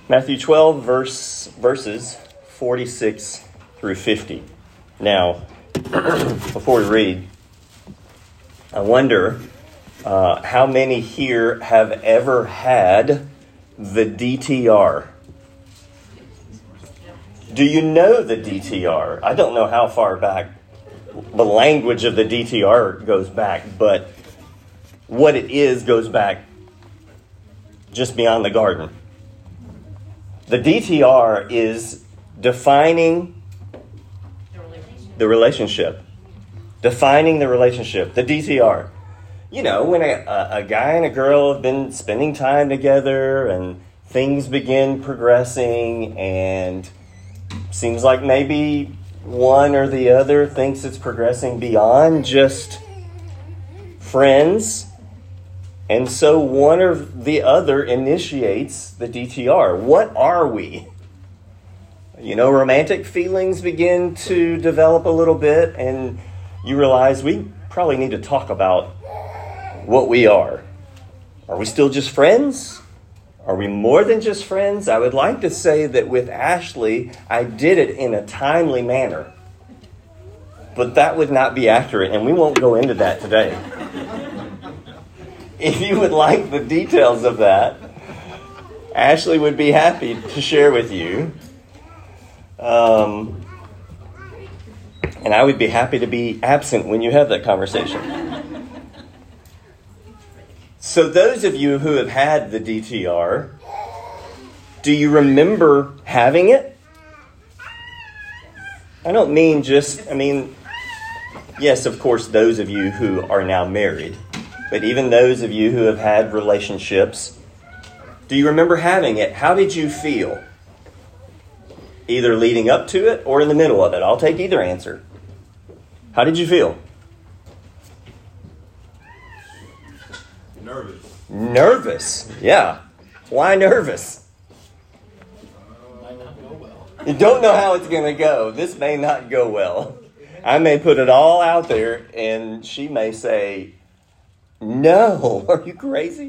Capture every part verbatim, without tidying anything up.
Matthew twelve, verse verses forty-six through fifty. Now, before we read, I wonder uh, how many here have ever had the D T R? Do you know the D T R? I don't know how far back the language of the D T R goes back, but what it is goes back just beyond the garden. The D T R is defining the relationship. Defining the relationship. The D T R. You know, when a, a guy and a girl have been spending time together and things begin progressing and seems like maybe one or the other thinks it's progressing beyond just friends. And so one or the other initiates the D T R. What are we? You know, romantic feelings begin to develop a little bit, and you realize we probably need to talk about what we are. Are we still just friends? Are we more than just friends? I would like to say that with Ashley, I did it in a timely manner. But that would not be accurate, and we won't go into that today. If you would like the details of that, Ashley would be happy to share with you. Um, and I would be happy to be absent when you have that conversation. So those of you who have had the D T R, do you remember having it? I don't mean just, I mean, yes, of course, those of you who are now married. But even those of you who have had relationships, do you remember having it? How did you feel? Either leading up to it or in the middle of it. I'll take either answer. How did you feel? Nervous. Nervous. Yeah. Why nervous? Might not go well. You don't know how it's going to go. This may not go well. I may put it all out there and she may say, no, are you crazy?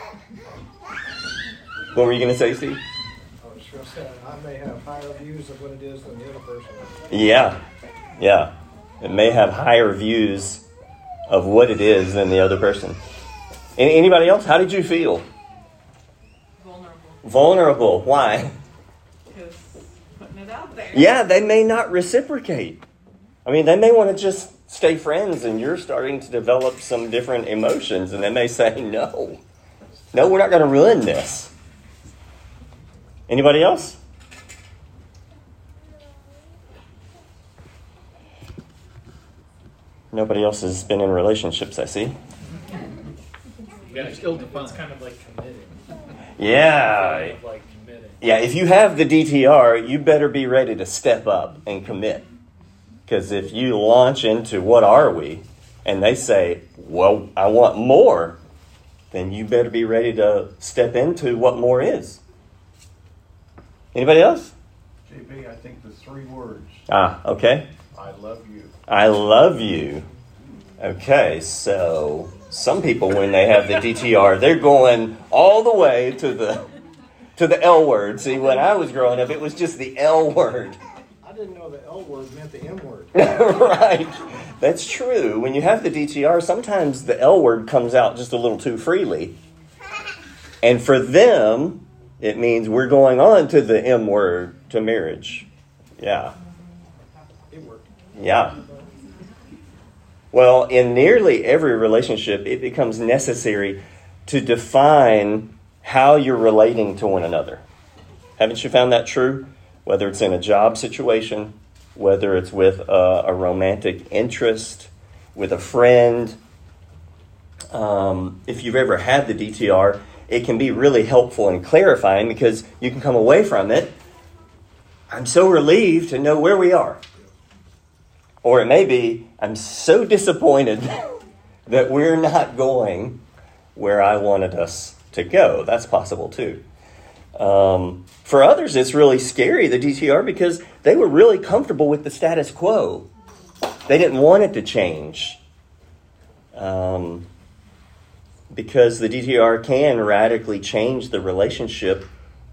What were you going to say, Steve? I was going to say, I may have higher views of what it is than the other person. Yeah, yeah. It may have higher views of what it is than the other person. And anybody else? How did you feel? Vulnerable. Vulnerable. Why? Because putting it out there. Yeah, they may not reciprocate. I mean, they may want to just stay friends and you're starting to develop some different emotions and they may say, no, no, we're not going to ruin this. Anybody else? Nobody else has been in relationships, I see. Yeah, still defined. It's kind of like committing. Yeah. Kind of like committing. Yeah, if you have the D T R, you better be ready to step up and commit. Because if you launch into what are we, and they say, well, I want more, then you better be ready to step into what more is. Anybody else? J B, I think the three words. Ah, okay. I love you. I love you. Okay, so some people, when they have the D T R, they're going all the way to the to the L word. See, when I was growing up, it was just the L word. I didn't know the L word meant the M word. Right. That's true. When you have the D T R, sometimes the L word comes out just a little too freely. And for them, it means we're going on to the M word, to marriage. Yeah. It worked. Yeah. Well, in nearly every relationship, it becomes necessary to define how you're relating to one another. Haven't you found that true? Whether it's in a job situation, whether it's with a, a romantic interest, with a friend. Um, if you've ever had the D T R, it can be really helpful and clarifying because you can come away from it, I'm so relieved to know where we are. Or it may be, I'm so disappointed that we're not going where I wanted us to go. That's possible too. Um, for others, it's really scary, the D T R, because they were really comfortable with the status quo. They didn't want it to change. Um, because the D T R can radically change the relationship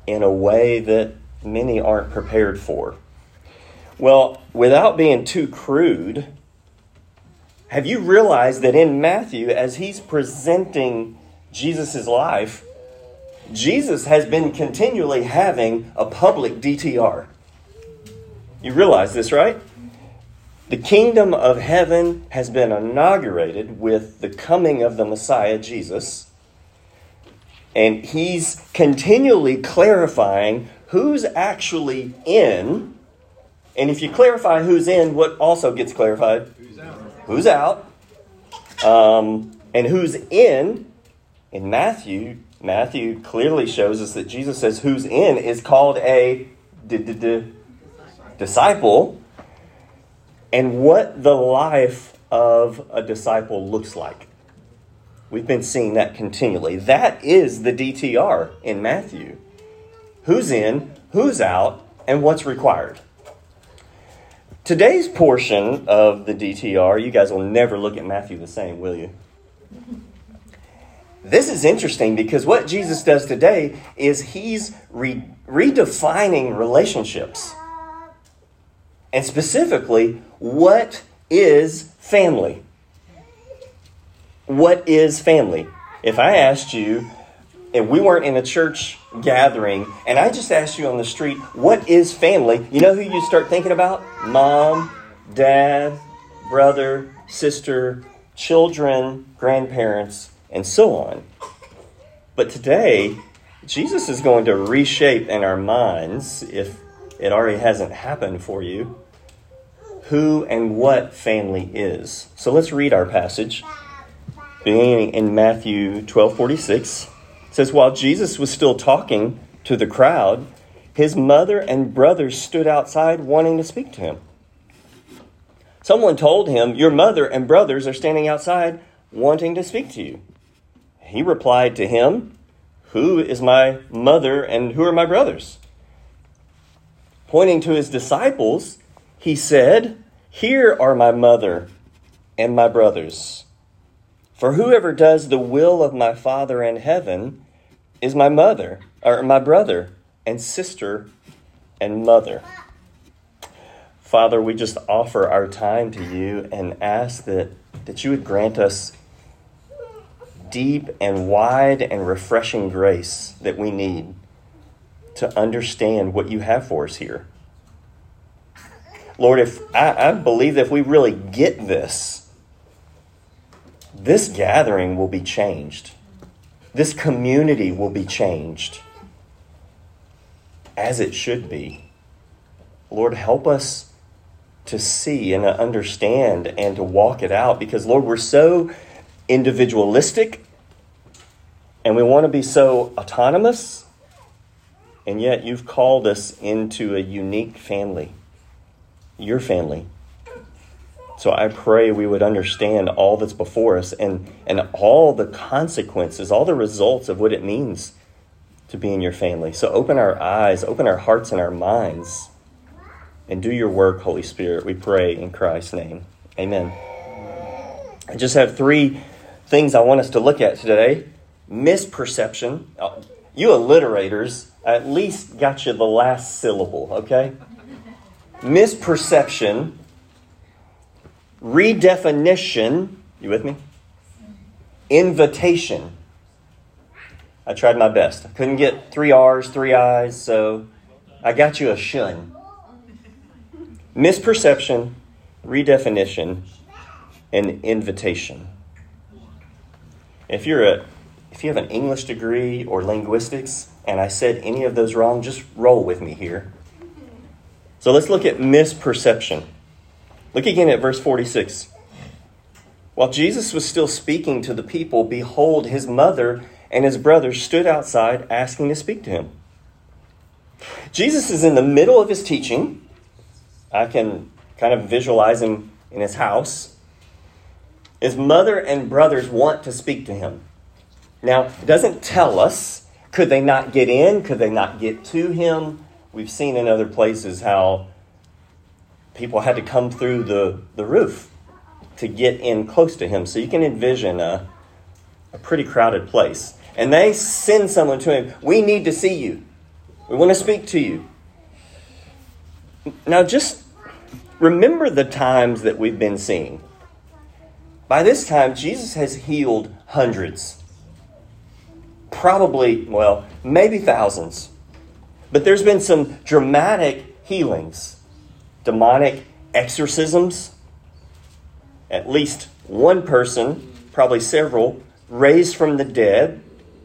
in a way that many aren't prepared for. Well, without being too crude, have you realized that in Matthew, as he's presenting Jesus' life, Jesus has been continually having a public D T R. You realize this, right? The kingdom of heaven has been inaugurated with the coming of the Messiah, Jesus. And he's continually clarifying who's actually in. And if you clarify who's in, what also gets clarified? Who's out. Who's out. Um, and who's in. In Matthew, Matthew clearly shows us that Jesus says who's in is called a d- d- d- disciple. And what the life of a disciple looks like. We've been seeing that continually. That is the D T R in Matthew. Who's in, who's out, and what's required. Today's portion of the D T R, you guys will never look at Matthew the same, will you? This is interesting because what Jesus does today is he's re- redefining relationships. And specifically, what is family? What is family? If I asked you, and we weren't in a church gathering, and I just asked you on the street, what is family? You know who you start thinking about? Mom, dad, brother, sister, children, grandparents, and so on. But today, Jesus is going to reshape in our minds, if it already hasn't happened for you, who and what family is. So let's read our passage, beginning in Matthew twelve forty-six. It says, while Jesus was still talking to the crowd, his mother and brothers stood outside wanting to speak to him. Someone told him, your mother and brothers are standing outside wanting to speak to you. He replied to him, who is my mother and who are my brothers? Pointing to his disciples, he said, here are my mother and my brothers. For whoever does the will of my Father in heaven is my mother, or my brother and sister and mother. Father, we just offer our time to you and ask that, that you would grant us deep and wide and refreshing grace that we need to understand what you have for us here. Lord, if I, I believe that if we really get this, this gathering will be changed. This community will be changed as it should be. Lord, help us to see and to understand and to walk it out because, Lord, we're so individualistic and we want to be so autonomous, and yet you've called us into a unique family, your family. So I pray we would understand all that's before us and, and all the consequences, all the results of what it means to be in your family. So open our eyes, open our hearts and our minds, and do your work, Holy Spirit. We pray in Christ's name. Amen. I just have three things I want us to look at today. Misperception. You alliterators at least got you the last syllable, okay? Misperception. Redefinition. You with me? Invitation. I tried my best. I couldn't get three R's, three I's, so I got you a shun. Misperception, redefinition, and invitation. If you're a, if you have an English degree or linguistics, and I said any of those wrong, just roll with me here. So let's look at misperception. Look again at verse forty-six. While Jesus was still speaking to the people, behold, his mother and his brothers stood outside asking to speak to him. Jesus is in the middle of his teaching. I can kind of visualize him in his house. His mother and brothers want to speak to him. Now, it doesn't tell us, could they not get in? Could they not get to him? We've seen in other places how people had to come through the, the roof to get in close to him. So you can envision a, a pretty crowded place. And they send someone to him. We need to see you. We want to speak to you. Now just remember the times that we've been seeing. By this time, Jesus has healed hundreds. Probably, well, maybe thousands. But there's been some dramatic healings. Demonic exorcisms. At least one person, probably several, raised from the dead.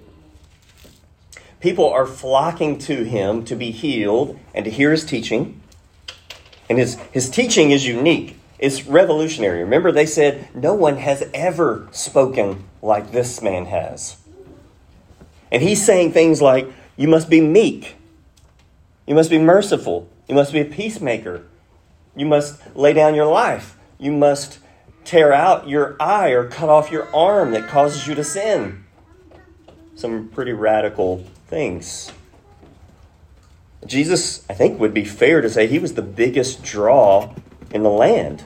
People are flocking to him to be healed and to hear his teaching. And his, his teaching is unique. It's revolutionary. Remember, they said, no one has ever spoken like this man has. And he's saying things like, you must be meek. You must be merciful. You must be a peacemaker. You must lay down your life. You must tear out your eye or cut off your arm that causes you to sin. Some pretty radical things. Jesus, I think, would be fair to say he was the biggest draw in the land.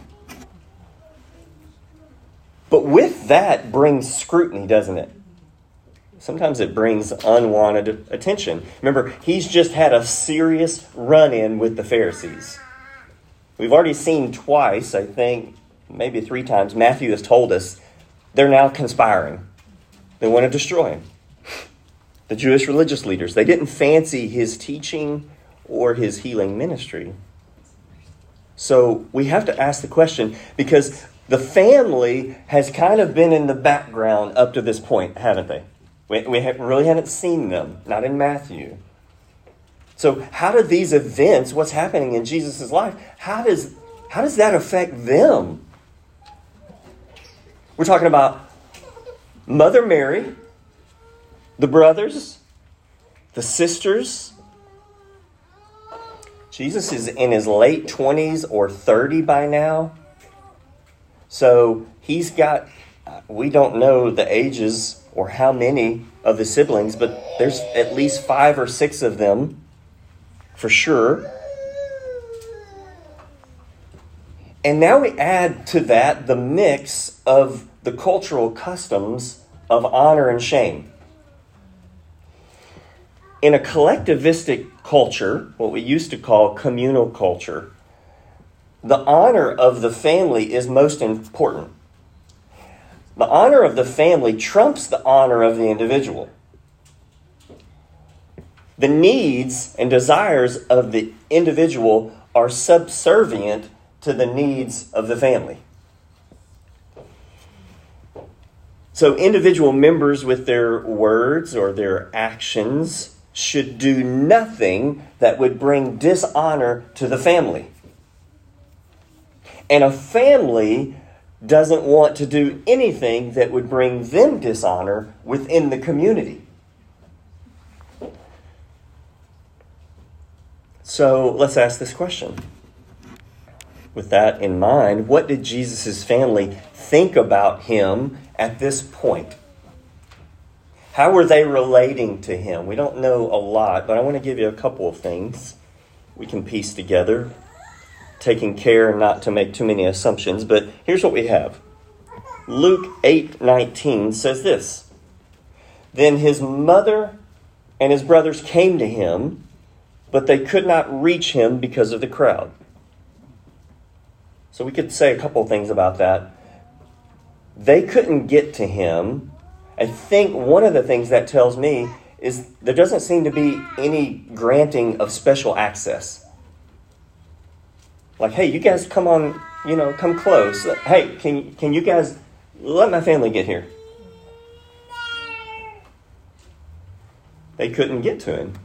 But with that brings scrutiny, doesn't it? Sometimes it brings unwanted attention. Remember, he's just had a serious run-in with the Pharisees. We've already seen twice, I think, maybe three times, Matthew has told us they're now conspiring. They want to destroy him. The Jewish religious leaders, they didn't fancy his teaching or his healing ministry. So we have to ask the question, because the family has kind of been in the background up to this point, haven't they? We, we have, really haven't seen them, not in Matthew. So how do these events, what's happening in Jesus' life, how does, how does that affect them? We're talking about Mother Mary, the brothers, the sisters. Jesus is in his late twenties or thirty by now. So he's got, we don't know the ages or how many of the siblings, but there's at least five or six of them for sure. And now we add to that the mix of the cultural customs of honor and shame. In a collectivistic culture, what we used to call communal culture, the honor of the family is most important. The honor of the family trumps the honor of the individual. The needs and desires of the individual are subservient to the needs of the family. So individual members with their words or their actions should do nothing that would bring dishonor to the family. And a family doesn't want to do anything that would bring them dishonor within the community. So let's ask this question. With that in mind, what did Jesus' family think about him at this point? How were they relating to him? We don't know a lot, but I want to give you a couple of things we can piece together, taking care not to make too many assumptions. But here's what we have. Luke eight nineteen says this. Then his mother and his brothers came to him, but they could not reach him because of the crowd. So we could say a couple of things about that. They couldn't get to him. I think one of the things that tells me is there doesn't seem to be any granting of special access. Like, hey, you guys come on, you know, come close. Hey, can, can you guys let my family get here? They couldn't get to him.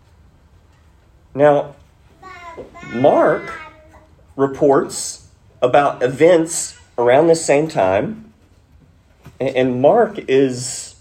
Now, Mark reports about events around the same time. And Mark is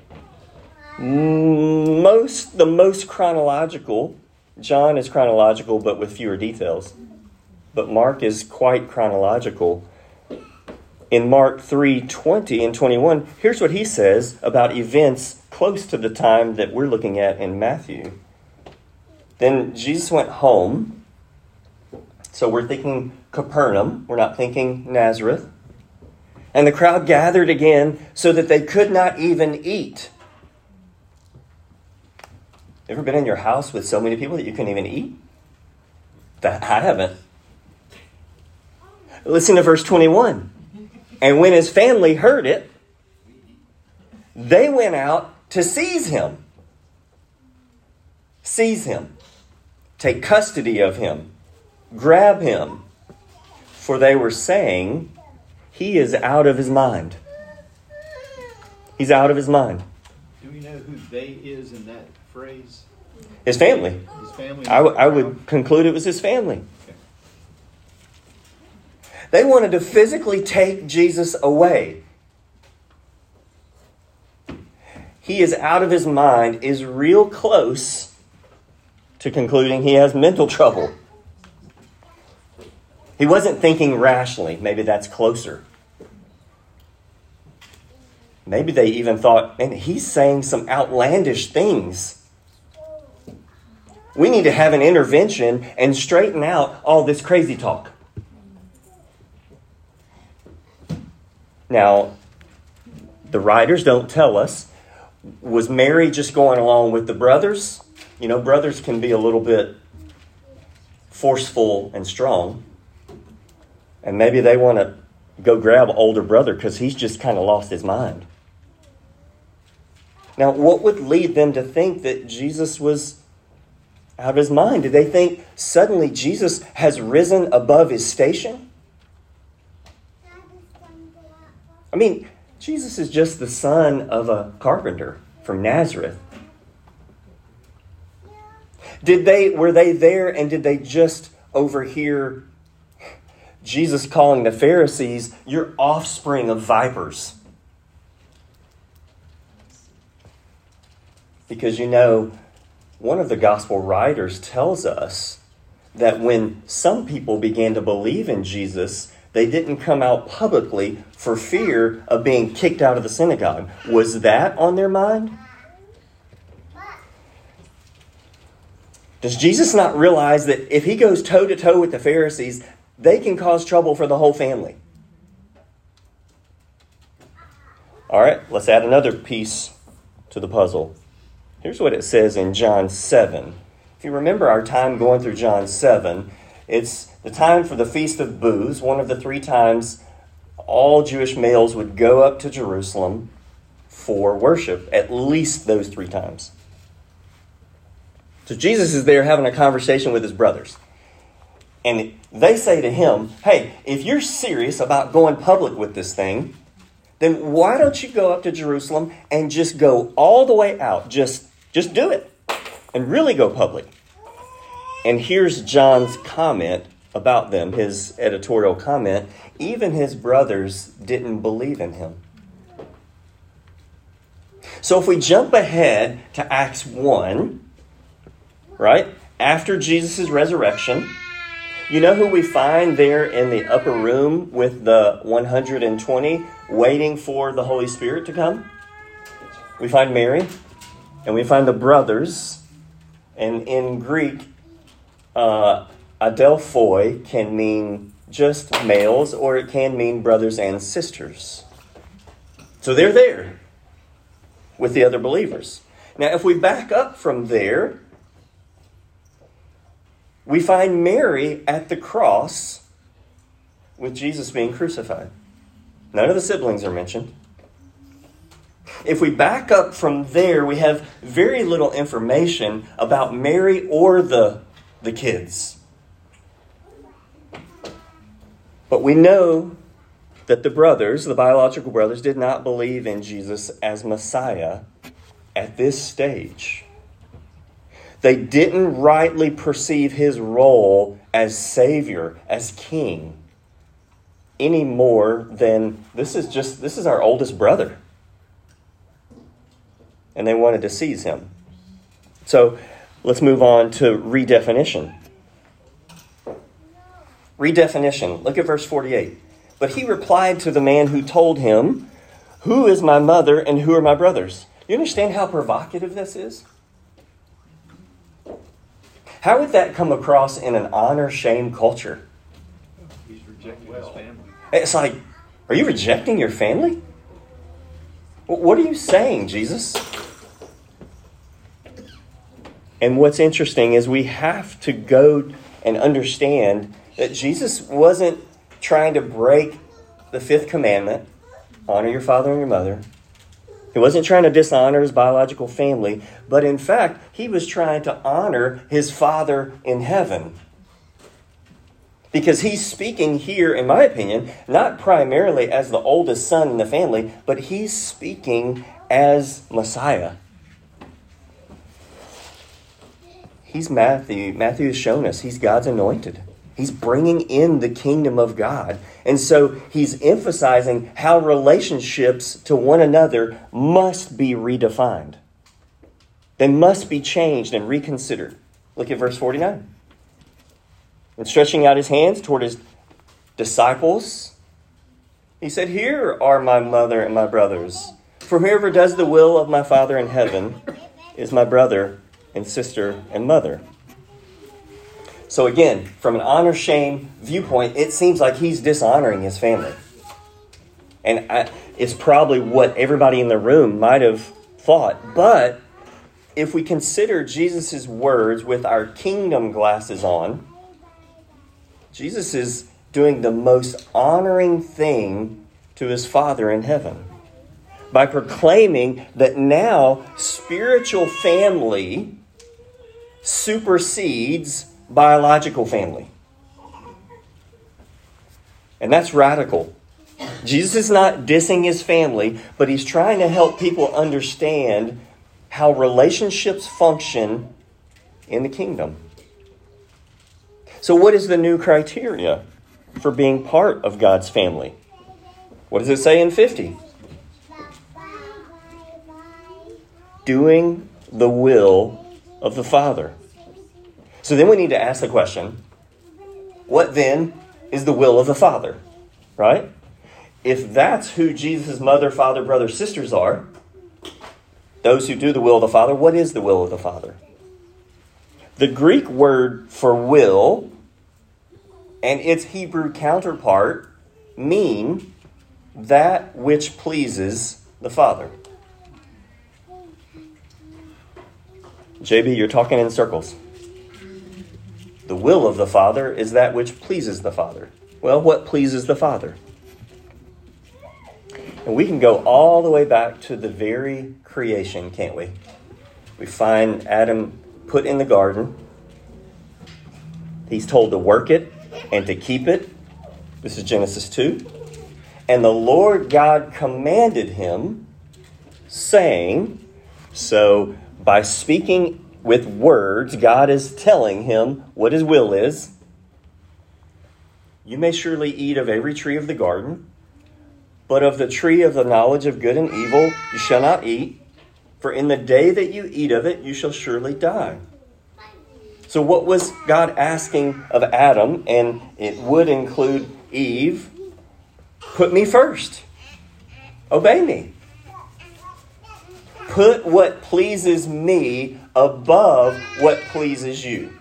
most the most chronological. John is chronological, but with fewer details. But Mark is quite chronological. In Mark three twenty and twenty-one, here's what he says about events close to the time that we're looking at in Matthew. Then Jesus went home. So we're thinking Capernaum. We're not thinking Nazareth. And the crowd gathered again so that they could not even eat. Ever been in your house with so many people that you couldn't even eat? That I haven't. Listen to verse twenty-one. And when his family heard it, they went out to seize him. Seize him. Take custody of him. Grab him. For they were saying, he is out of his mind. He's out of his mind. Do we know who they is in that phrase? His family. His family? I, w- I would conclude it was his family. Okay. They wanted to physically take Jesus away. He is out of his mind is real close to concluding he has mental trouble. He wasn't thinking rationally. Maybe that's closer. Maybe they even thought, man, he's saying some outlandish things. We need to have an intervention and straighten out all this crazy talk. Now, the writers don't tell us, was Mary just going along with the brothers? You know, brothers can be a little bit forceful and strong. And maybe they want to go grab older brother because he's just kind of lost his mind. Now, what would lead them to think that Jesus was out of his mind? Did they think suddenly Jesus has risen above his station? I mean, Jesus is just the son of a carpenter from Nazareth. Did they, were they there and did they just overhear Jesus calling the Pharisees, "You're offspring of vipers"? Because, you know, one of the gospel writers tells us that when some people began to believe in Jesus, they didn't come out publicly for fear of being kicked out of the synagogue. Was that on their mind? Does Jesus not realize that if he goes toe-to-toe with the Pharisees, they can cause trouble for the whole family? All right, let's add another piece to the puzzle. Here's what it says in John seven. If you remember our time going through John seven, it's the time for the Feast of Booths, one of the three times all Jewish males would go up to Jerusalem for worship, at least those three times. So Jesus is there having a conversation with his brothers. And they say to him, hey, if you're serious about going public with this thing, then why don't you go up to Jerusalem and just go all the way out? Just, just do it and really go public. And here's John's comment about them, his editorial comment. Even his brothers didn't believe in him. So if we jump ahead to Acts one, right, after Jesus' resurrection, you know who we find there in the upper room with the one hundred twenty waiting for the Holy Spirit to come? We find Mary and we find the brothers. And in Greek, uh, adelphoi can mean just males or it can mean brothers and sisters. So they're there with the other believers. Now, if we back up from there, we find Mary at the cross with Jesus being crucified. None of the siblings are mentioned. If we back up from there, we have very little information about Mary or the, the kids. But we know that the brothers, the biological brothers, did not believe in Jesus as Messiah at this stage. They didn't rightly perceive his role as Savior, as King, any more than this is just, this is our oldest brother. And they wanted to seize him. So let's move on to redefinition. Redefinition. Look at verse forty-eight. But he replied to the man who told him, "Who is my mother and who are my brothers?" You understand how provocative this is? How would that come across in an honor-shame culture? He's rejecting his family. It's like, are you rejecting your family? What are you saying, Jesus? And what's interesting is we have to go and understand that Jesus wasn't trying to break the fifth commandment, honor your father and your mother. He wasn't trying to dishonor his biological family, but in fact, he was trying to honor his Father in heaven. Because he's speaking here, in my opinion, not primarily as the oldest son in the family, but he's speaking as Messiah. He's Matthew. Matthew has shown us he's God's anointed. He's bringing in the kingdom of God. And so he's emphasizing how relationships to one another must be redefined. They must be changed and reconsidered. Look at verse forty-nine. And stretching out his hands toward his disciples, he said, "Here are my mother and my brothers. For whoever does the will of my Father in heaven is my brother and sister and mother." So again, from an honor-shame viewpoint, it seems like he's dishonoring his family. And I, it's probably what everybody in the room might have thought. But if we consider Jesus' words with our kingdom glasses on, Jesus is doing the most honoring thing to his Father in heaven by proclaiming that now spiritual family supersedes biological family. And that's radical. Jesus is not dissing his family, but he's trying to help people understand how relationships function in the kingdom. So what is the new criteria for being part of God's family? What does it say in fifty? Doing the will of the Father. So then we need to ask the question, what then is the will of the Father? Right? If that's who Jesus' mother, father, brother, sisters are, those who do the will of the Father, what is the will of the Father? The Greek word for will and its Hebrew counterpart mean that which pleases the Father. J B, you're talking in circles. The will of the Father is that which pleases the Father. Well, what pleases the Father? And we can go all the way back to the very creation, can't we? We find Adam put in the garden. He's told to work it and to keep it. This is Genesis two. And the Lord God commanded him, saying, so by speaking with words, God is telling him what his will is. You may surely eat of every tree of the garden, but of the tree of the knowledge of good and evil you shall not eat, for in the day that you eat of it you shall surely die. So what was God asking of Adam, and it would include Eve? Put me first. Obey me. Put what pleases me above what pleases you.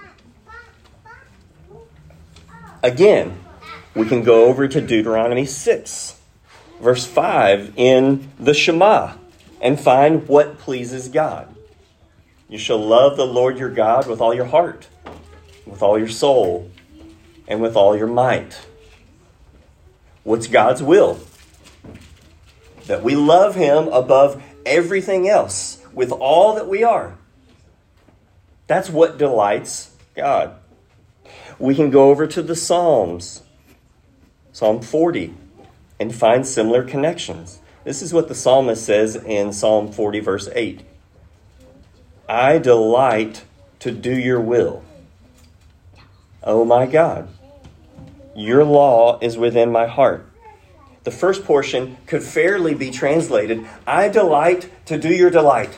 Again, we can go over to Deuteronomy six, verse five in the Shema, and find what pleases God. You shall love the Lord your God with all your heart, with all your soul, and with all your might. What's God's will? That we love him above everything else with all that we are. That's what delights God. We can go over to the Psalms, Psalm forty, and find similar connections. This is what the psalmist says in Psalm forty, verse eight. I delight to do your will. Oh my God, your law is within my heart. The first portion could fairly be translated, I delight to do your delight.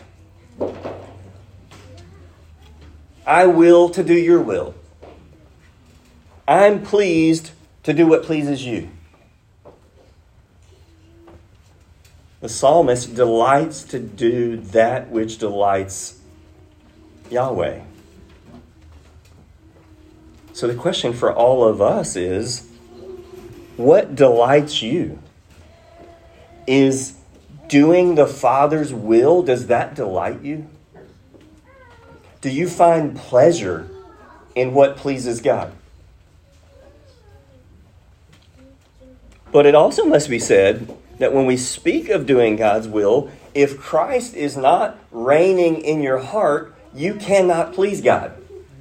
I will to do your will. I'm pleased to do what pleases you. The psalmist delights to do that which delights Yahweh. So the question for all of us is, what delights you? Is doing the Father's will, does that delight you? Do you find pleasure in what pleases God? But it also must be said that when we speak of doing God's will, if Christ is not reigning in your heart, you cannot please God.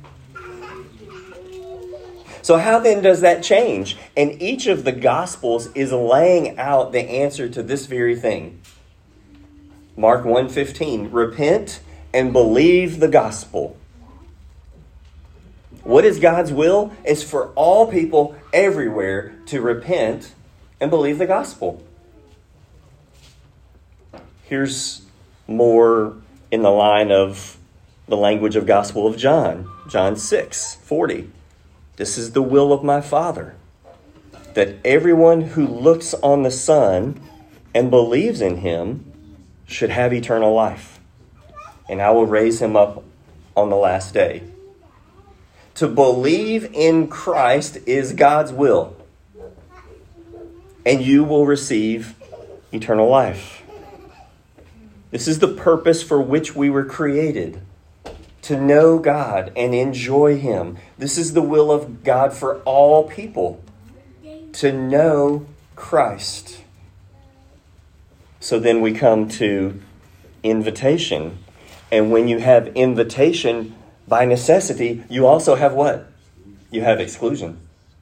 So how then does that change? And each of the Gospels is laying out the answer to this very thing. Mark one fifteen, repent and believe the gospel. What is God's will? It's for all people everywhere to repent and believe the gospel. Here's more in the line of the language of Gospel of John. John six forty. This is the will of my Father, that everyone who looks on the Son and believes in him should have eternal life, and I will raise him up on the last day. To believe in Christ is God's will, and you will receive eternal life. This is the purpose for which we were created, to know God and enjoy him. This is the will of God for all people, to know Christ. So then we come to invitation. And when you have invitation, by necessity, you also have what? You have exclusion.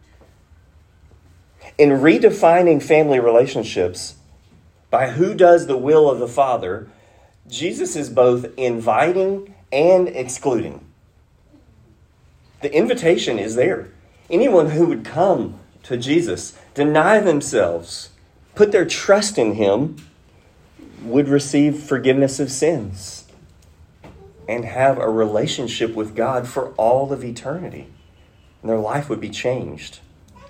In redefining family relationships, by who does the will of the Father, Jesus is both inviting and excluding. The invitation is there. Anyone who would come to Jesus, deny themselves, put their trust in him, would receive forgiveness of sins and have a relationship with God for all of eternity. And their life would be changed.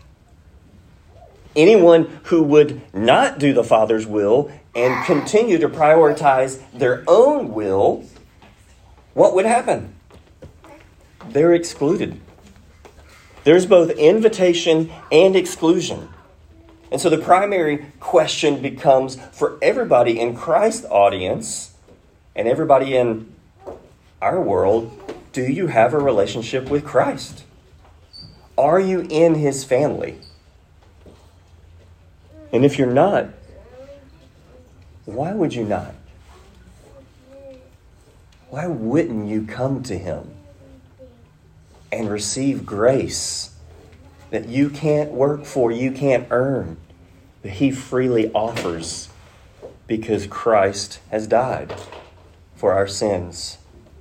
Anyone who would not do the Father's will and continue to prioritize their own will, what would happen? They're excluded. There's both invitation and exclusion. And so the primary question becomes for everybody in Christ's audience and everybody in our world, do you have a relationship with Christ? Are you in his family? And if you're not, why would you not? Why wouldn't you come to him and receive grace that you can't work for, you can't earn, that he freely offers because Christ has died for our sins?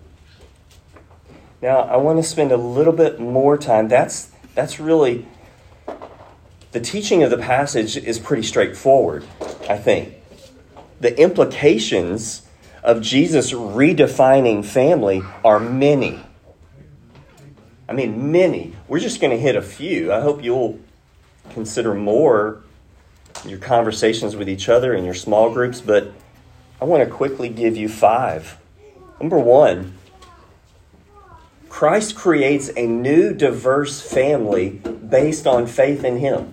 Now, I want to spend a little bit more time. That's, that's really, the teaching of the passage is pretty straightforward, I think. The implications of Jesus redefining family are many. I mean, many. We're just going to hit a few. I hope you'll consider more your conversations with each other in your small groups, but I want to quickly give you five. Number one, Christ creates a new diverse family based on faith in him.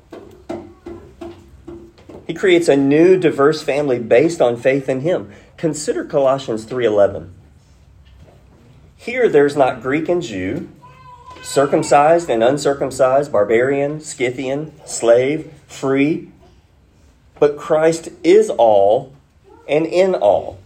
He creates a new diverse family based on faith in him. Consider Colossians three eleven. Here there's not Greek and Jew, circumcised and uncircumcised, barbarian, Scythian, slave, free, but Christ is all and in all.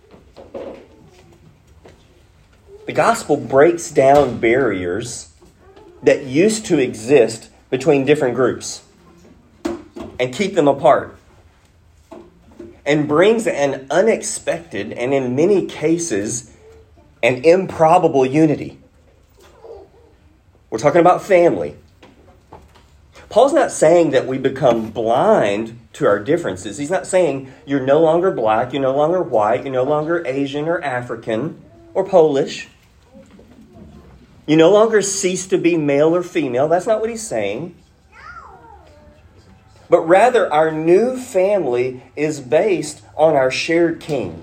The gospel breaks down barriers that used to exist between different groups and keep them apart, and brings an unexpected and in many cases an improbable unity. We're talking about family. Paul's not saying that we become blind to our differences. He's not saying you're no longer black, you're no longer white, you're no longer Asian or African or Polish. You no longer cease to be male or female. That's not what he's saying. But rather, our new family is based on our shared King,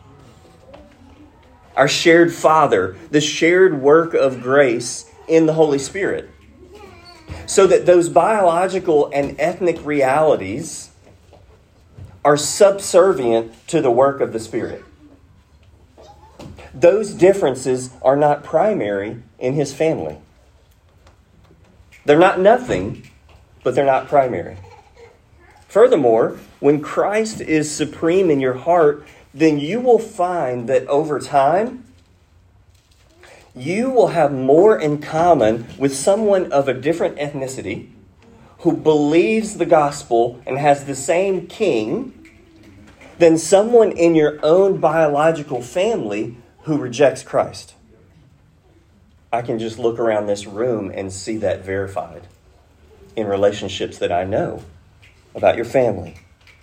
our shared Father, the shared work of grace in the Holy Spirit. So that those biological and ethnic realities are subservient to the work of the Spirit. those differences are not primary in his family. They're not nothing, but they're not primary. Furthermore, when Christ is supreme in your heart, then you will find that over time, you will have more in common with someone of a different ethnicity who believes the gospel and has the same king than someone in your own biological family who rejects Christ. I can just look around this room and see that verified in relationships that I know about your family.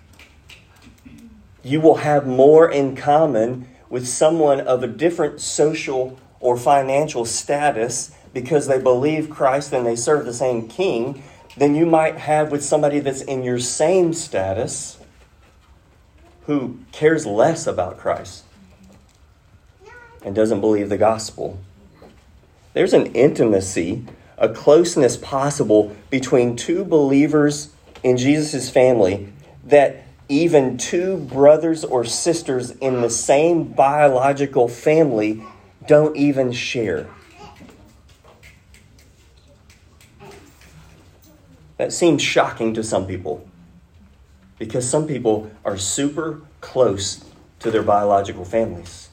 You will have more in common with someone of a different social or financial status because they believe Christ and they serve the same king than you might have with somebody that's in your same status who cares less about Christ and doesn't believe the gospel. There's an intimacy, a closeness possible between two believers in Jesus' family that even two brothers or sisters in the same biological family don't even share. That seems shocking to some people because some people are super close to their biological families.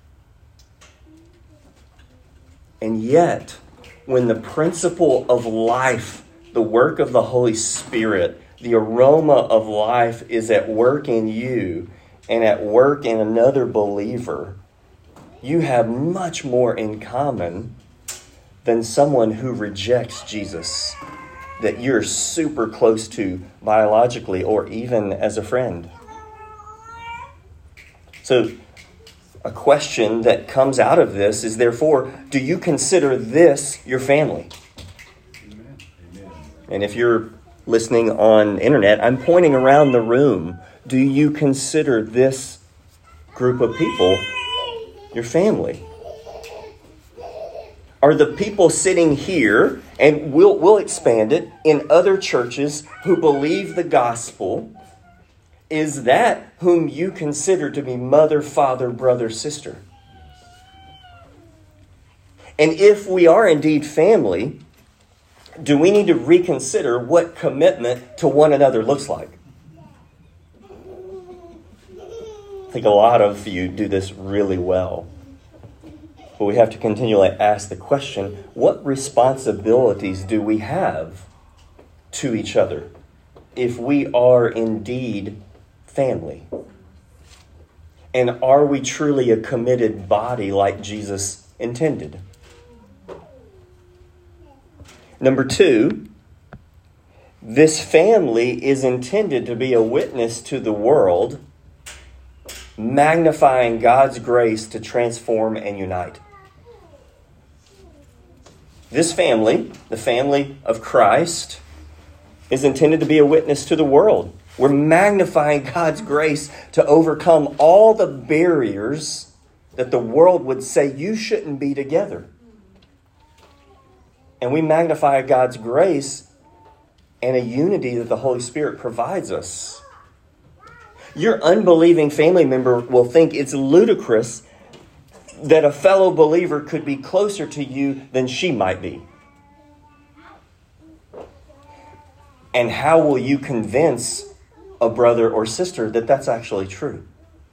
And yet, when the principle of life, the work of the Holy Spirit, the aroma of life is at work in you and at work in another believer, you have much more in common than someone who rejects Jesus that you're super close to biologically or even as a friend. So, a question that comes out of this is, therefore, do you consider this your family? Amen. And if you're listening on internet, I'm pointing around the room. Do you consider this group of people your family? Are the people sitting here, and we'll, we'll expand it, in other churches who believe the gospel, is that whom you consider to be mother, father, brother, sister? And if we are indeed family, do we need to reconsider what commitment to one another looks like? I think a lot of you do this really well. But we have to continually ask the question, what responsibilities do we have to each other if we are indeed family? And are we truly a committed body like Jesus intended? Number two, this family is intended to be a witness to the world, magnifying God's grace to transform and unite. This family, the family of Christ, is intended to be a witness to the world. We're magnifying God's grace to overcome all the barriers that the world would say you shouldn't be together. And we magnify God's grace and a unity that the Holy Spirit provides us. Your unbelieving family member will think it's ludicrous that a fellow believer could be closer to you than she might be. And how will you convince a brother or sister that that's actually true?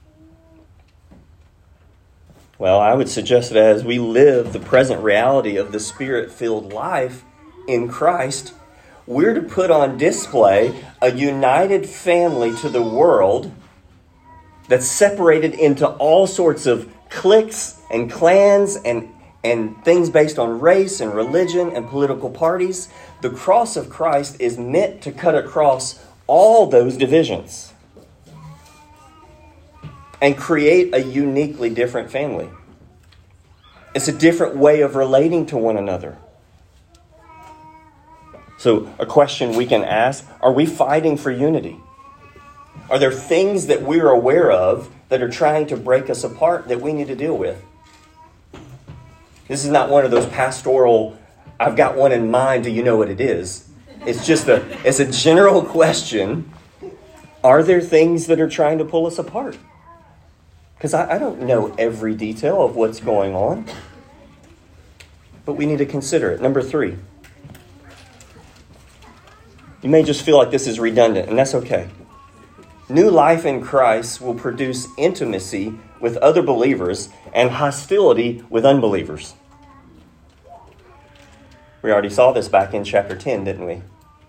Well, I would suggest that as we live the present reality of the Spirit-filled life in Christ, we're to put on display a united family to the world that's separated into all sorts of cliques and clans and, and things based on race and religion and political parties. The cross of Christ is meant to cut across all those divisions and create a uniquely different family. It's a different way of relating to one another. So a question we can ask, are we fighting for unity? Are there things that we're aware of that are trying to break us apart that we need to deal with? This is not one of those pastoral, I've got one in mind, do you know what it is? It's just a, it's a general question. Are there things that are trying to pull us apart? Because I, I don't know every detail of what's going on. But we need to consider it. Number three. You may just feel like this is redundant, and that's okay. New life in Christ will produce intimacy with other believers and hostility with unbelievers. We already saw this back in chapter ten, didn't we?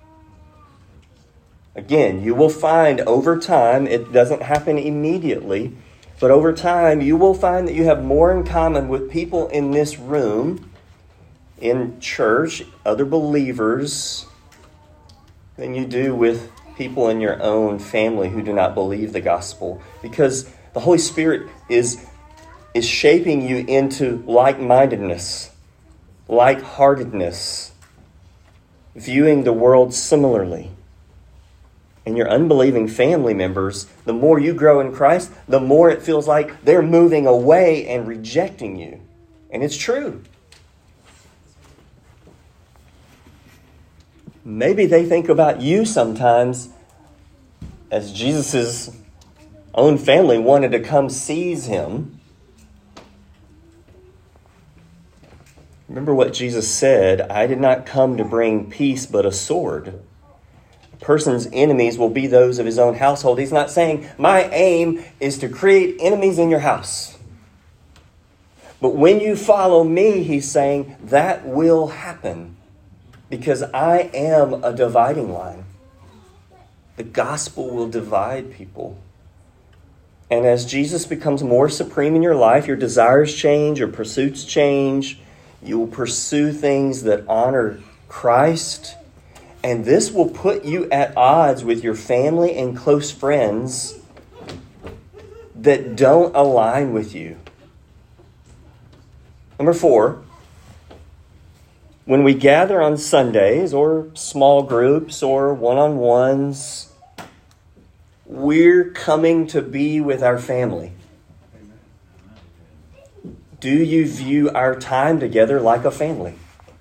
Again, you will find over time, it doesn't happen immediately, but over time you will find that you have more in common with people in this room, in church, other believers, than you do with people in your own family who do not believe the gospel. Because the Holy Spirit is, is shaping you into like-mindedness, like-heartedness, viewing the world similarly. And your unbelieving family members, the more you grow in Christ, the more it feels like they're moving away and rejecting you. And it's true. Maybe they think about you sometimes as Jesus' own family wanted to come seize him. Remember what Jesus said, I did not come to bring peace but a sword. A person's enemies will be those of his own household. He's not saying, my aim is to create enemies in your house. But when you follow me, he's saying, that will happen. Because I am a dividing line. The gospel will divide people. And as Jesus becomes more supreme in your life, your desires change, your pursuits change. You will pursue things that honor Christ. And this will put you at odds with your family and close friends that don't align with you. Number four. When we gather on Sundays or small groups or one-on-ones, we're coming to be with our family. Do you view our time together like a family?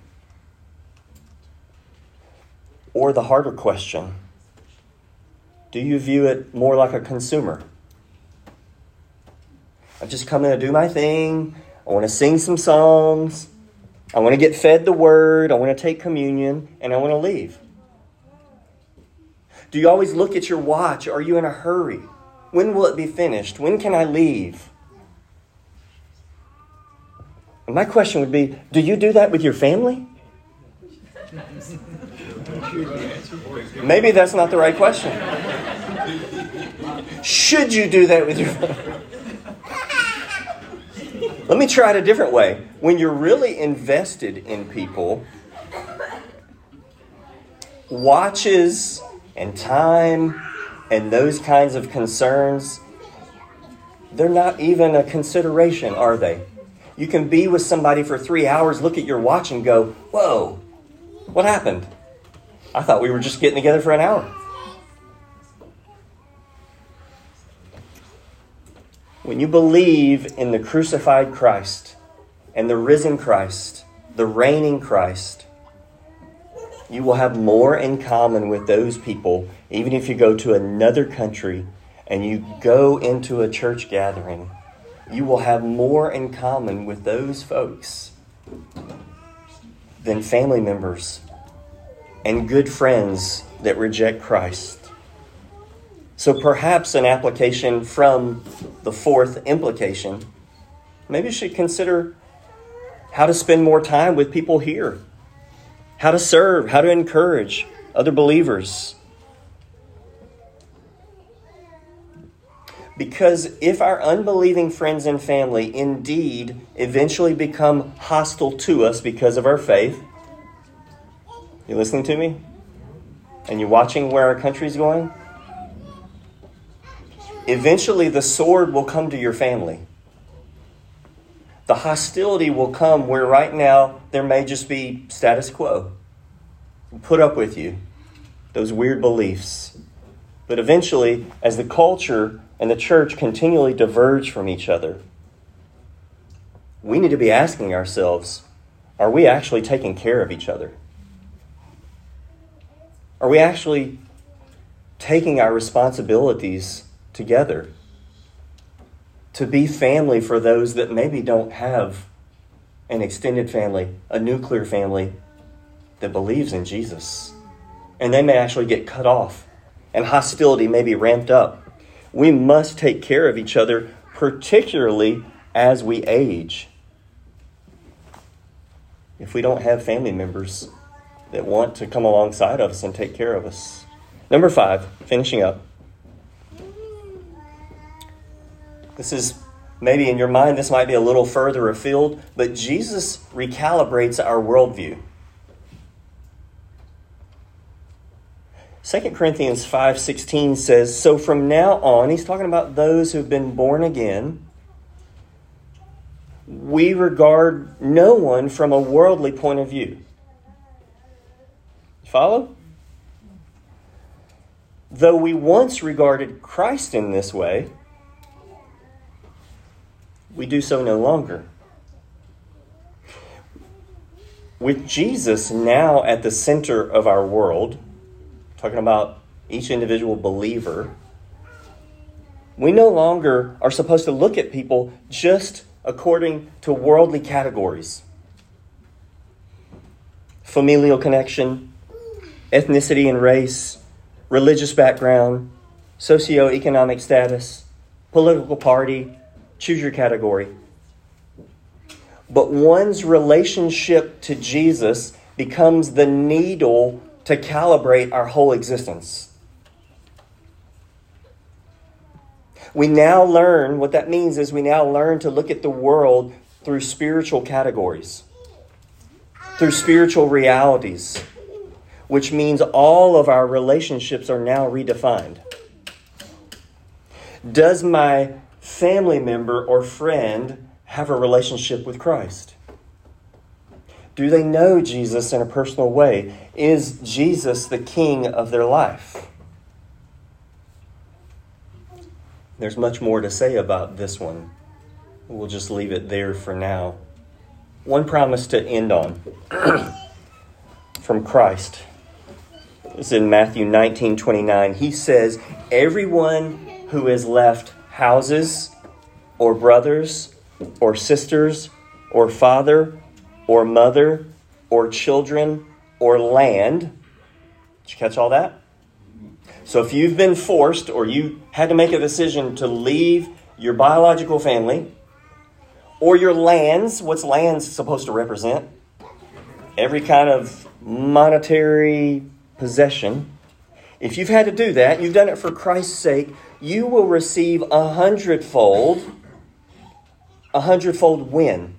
Or the harder question, do you view it more like a consumer? I'm just coming to do my thing. I want to sing some songs. I want to get fed the word, I want to take communion, and I want to leave. Do you always look at your watch? Are you in a hurry? When will it be finished? When can I leave? And my question would be, do you do that with your family? Maybe that's not the right question. Should you do that with your family? Let me try it a different way. When you're really invested in people, watches and time and those kinds of concerns, they're not even a consideration, are they? You can be with somebody for three hours, look at your watch and go, whoa, what happened? I thought we were just getting together for an hour. When you believe in the crucified Christ and the risen Christ, the reigning Christ, you will have more in common with those people, even if you go to another country and you go into a church gathering. You will have more in common with those folks than family members and good friends that reject Christ. So perhaps an application from the fourth implication, maybe you should consider how to spend more time with people here, how to serve, how to encourage other believers. Because if our unbelieving friends and family indeed eventually become hostile to us because of our faith, you listening to me? And you watching where our country's going? Eventually the sword will come to your family. The hostility will come where right now there may just be status quo. Put up with you. Those weird beliefs. But eventually, as the culture and the church continually diverge from each other, we need to be asking ourselves, are we actually taking care of each other? Are we actually taking our responsibilities together? to be family for those that maybe don't have an extended family, a nuclear family that believes in Jesus. And they may actually get cut off, and hostility may be ramped up. We must take care of each other, particularly as we age. If we don't have family members that want to come alongside of us and take care of us. Number five, finishing up. This is maybe in your mind, this might be a little further afield, but Jesus recalibrates our worldview. Second Corinthians five sixteen says, so from now on, he's talking about those who've been born again, we regard no one from a worldly point of view. Follow? Though we once regarded Christ in this way, we do so no longer. With Jesus now at the center of our world, talking about each individual believer, we no longer are supposed to look at people just according to worldly categories. Familial connection, ethnicity and race, religious background, socioeconomic status, political party, choose your category. But one's relationship to Jesus becomes the needle to calibrate our whole existence. We now learn, what that means is we now learn to look at the world through spiritual categories, through spiritual realities, which means all of our relationships are now redefined. Does my family member or friend have a relationship with Christ? Do they know Jesus in a personal way? Is Jesus the king of their life? There's much more to say about this one. We'll just leave it there for now. One promise to end on from Christ. It's in Matthew nineteen twenty-nine. He says, everyone who has left houses or brothers or sisters or father or mother or children or land. Did you catch all that? So if you've been forced or you had to make a decision to leave your biological family or your lands, what's lands supposed to represent? Every kind of monetary possession. If you've had to do that, you've done it for Christ's sake, you will receive a hundredfold. A hundredfold when?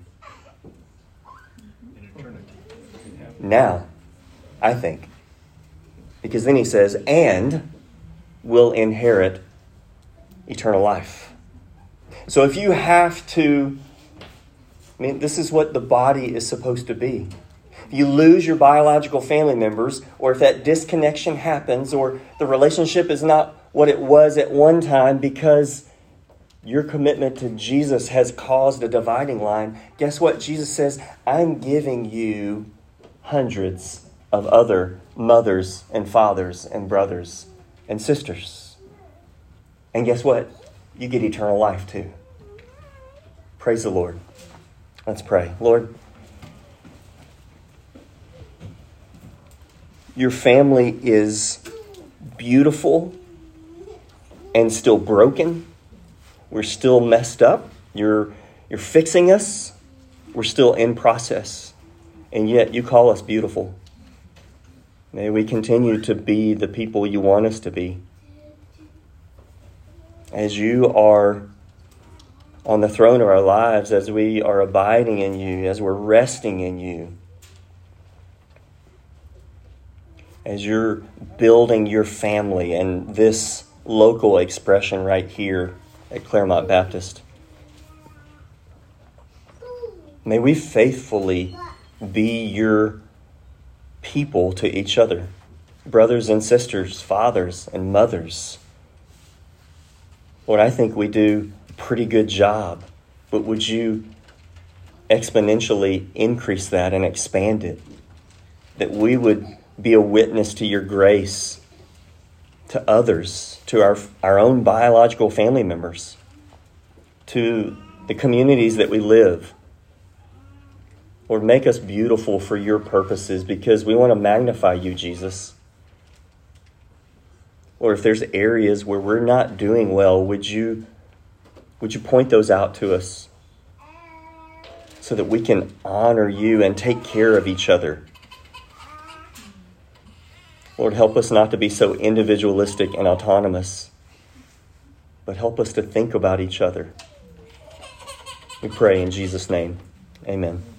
Now, I think. Because then he says, and will inherit eternal life. So if you have to, I mean, this is what the body is supposed to be. If you lose your biological family members, or if that disconnection happens, or the relationship is not what it was at one time because your commitment to Jesus has caused a dividing line, guess what? Jesus says, I'm giving you hundreds of other mothers and fathers and brothers and sisters. And guess what? You get eternal life too. Praise the Lord. Let's pray. Lord, your family is beautiful and still broken. We're still messed up. You're, you're fixing us. We're still in process. And yet you call us beautiful. May we continue to be the people you want us to be. As you are on the throne of our lives, as we are abiding in you, as we're resting in you, as you're building your family and this local expression right here at Claremont Baptist, may we faithfully be your people to each other, brothers and sisters, fathers and mothers. Lord, I think we do a pretty good job, but would you exponentially increase that and expand it? That we would be a witness to your grace to others, to our, our own biological family members, to the communities that we live. Lord, make us beautiful for your purposes because we want to magnify you, Jesus. Or if there's areas where we're not doing well, would you, would you point those out to us so that we can honor you and take care of each other? Lord, help us not to be so individualistic and autonomous, but help us to think about each other. We pray in Jesus' name. Amen.